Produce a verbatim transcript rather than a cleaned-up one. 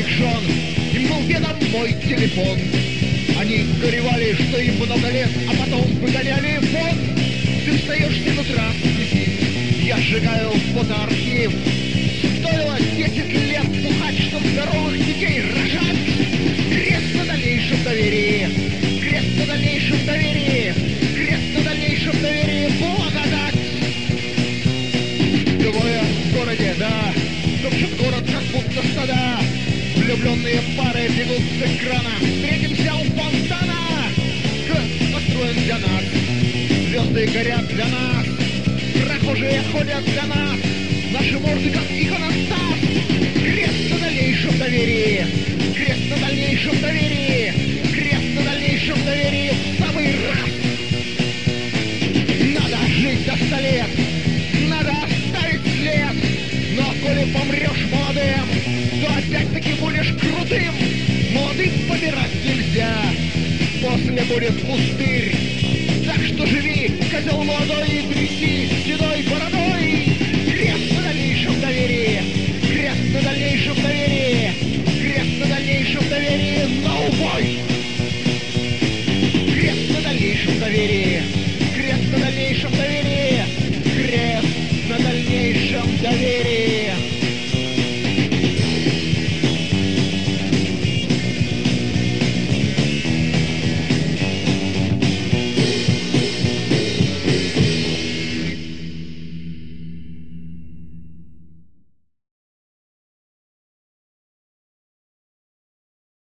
своих жен, им был ведом мой телефон. Они горевали, что им много лет, а потом выгоняли вон. Ты встаешь семь утра, я сжигаю фотоархив. Стоило десять лет пухать, чтоб здоровых детей рожать. Крест на дальнейшем доверии, крест на дальнейшем доверии, крест на дальнейшем доверии, благодать. Двое в городе, да, топчут город, как будто стада. Влюбленные пары бегут с экрана, встретимся у фонтана. К построен для нас, звезды горят для нас, прохожие ходят для нас, наши морды как иконостас. Крест на дальнейшем доверии, крест на дальнейшем доверии, крест на дальнейшем доверии в самый раз. Надо жить до ста лет, надо оставить след, но коли помрешь молодым, то опять-таки будешь крутым. Молодым помирать нельзя, после будет пустырь. Так что живи, козел молодой, и тряси